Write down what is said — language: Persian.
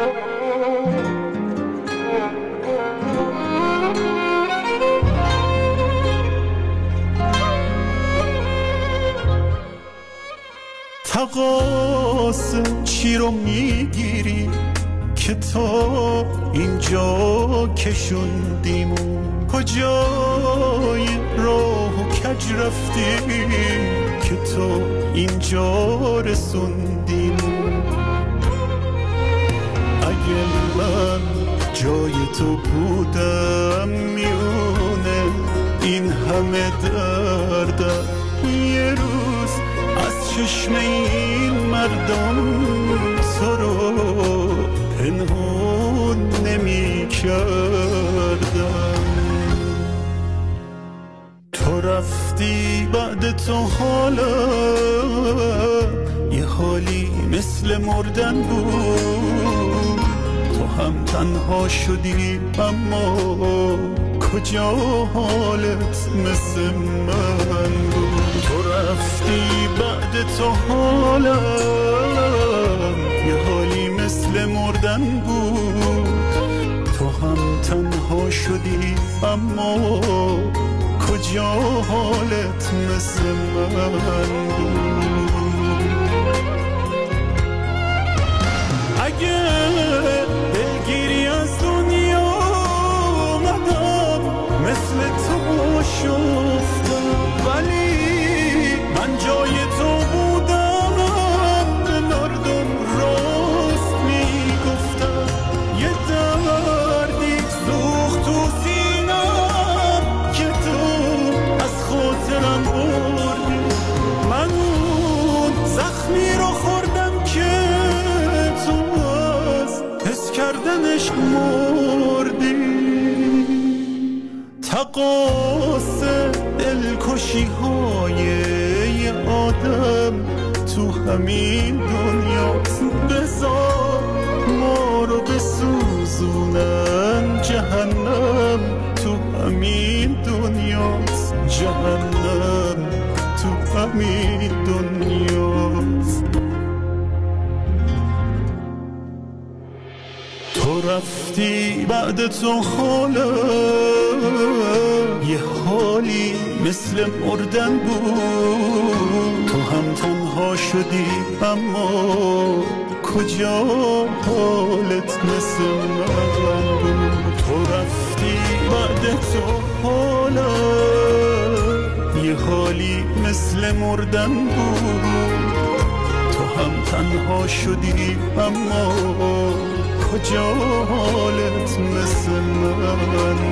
تقاص چی رو میگیری که تا اینجا کشوندیم، کجای راه و کج رفتی که تا اینجا رسوندیم. اگه من جای تو بودم میونه این همه دردم یه روز از چشم این مردم تو رو پنهون نمی کردم. تو رفتی بعد تو حالا یه حالی مثل مردن بود. تو هم تنها شدی اما کجا حالت مثل من بود. تو رفتی بعد تو حالا یه حالی مثل مردن بود. تو هم تنها شدی اما کجا حالت مثل من بود. اگه دلگیری از دنیا مدام مثل تو شفتم، ولی من جای تو بودم به مردم راست میگفتم. یه دردی سوخت تو سینم که تو از خاطرم بردی. من اون زخمی رو خوردم که تو از حس کردنش مردی. تقاص دلکشی های یه آدم تو همین دنیاست. بذار ما رو بسوزونن جهنم تو همین دنیاست. جهنم تو همین دنیاست. تو رفتی بعد تو حالا یه حالی مثل مردن بود. تو هم تنها شدی اما کجا حالت مثل من بود. تو رفتی بعد تو حالا یه حالی مثل مردن بود. تو هم تنها شدی اما کجا حالت مثل من